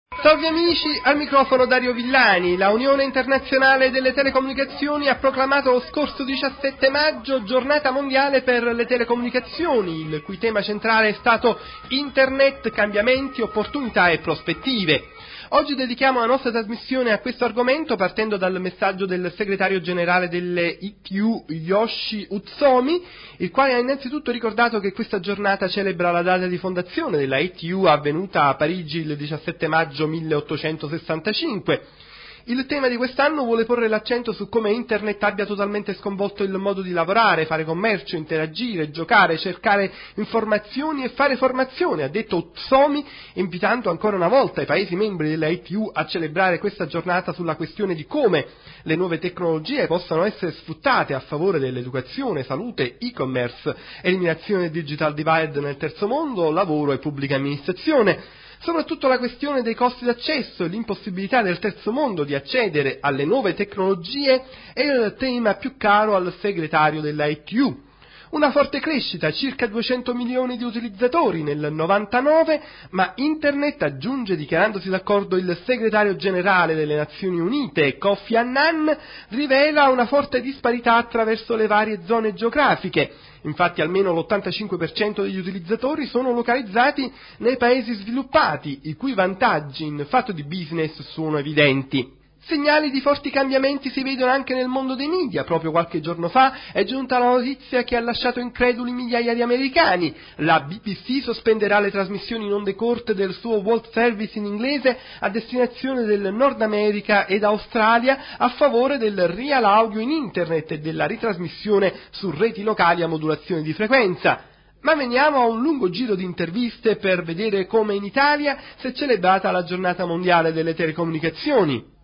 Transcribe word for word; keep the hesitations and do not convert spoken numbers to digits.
Salve amici, al microfono Dario Villani. La Unione Internazionale delle Telecomunicazioni ha proclamato lo scorso diciassette maggio Giornata Mondiale per le Telecomunicazioni, il cui tema centrale è stato Internet, cambiamenti, opportunità e prospettive. Oggi dedichiamo la nostra trasmissione a questo argomento partendo dal messaggio del segretario generale delle I T U, Yoshi Utsuomi, il quale ha innanzitutto ricordato che questa giornata celebra la data di fondazione della I T U avvenuta a Parigi il diciassette maggio milleottocentosessantacinque. Il tema di quest'anno vuole porre l'accento su come Internet abbia totalmente sconvolto il modo di lavorare, fare commercio, interagire, giocare, cercare informazioni e fare formazione, ha detto Utsuomi, invitando ancora una volta i Paesi membri della I T U a celebrare questa giornata sulla questione di come le nuove tecnologie possano essere sfruttate a favore dell'educazione, salute, e-commerce, eliminazione del digital divide nel terzo mondo, lavoro e pubblica amministrazione. Soprattutto la questione dei costi d'accesso e l'impossibilità del terzo mondo di accedere alle nuove tecnologie è il tema più caro al segretario della I T U. Una forte crescita, circa duecento milioni di utilizzatori nel novantanove, ma Internet, aggiunge dichiarandosi d'accordo il segretario generale delle Nazioni Unite, Kofi Annan, rivela una forte disparità attraverso le varie zone geografiche. Infatti almeno l'ottantacinque per cento degli utilizzatori sono localizzati nei paesi sviluppati, i cui vantaggi in fatto di business sono evidenti. Segnali di forti cambiamenti si vedono anche nel mondo dei media. Proprio qualche giorno fa è giunta la notizia che ha lasciato increduli migliaia di americani. La B B C sospenderà le trasmissioni in onde corte del suo World Service in inglese a destinazione del Nord America ed Australia a favore del real audio in internet e della ritrasmissione su reti locali a modulazione di frequenza. Ma veniamo a un lungo giro di interviste per vedere come in Italia si è celebrata la Giornata Mondiale delle Telecomunicazioni.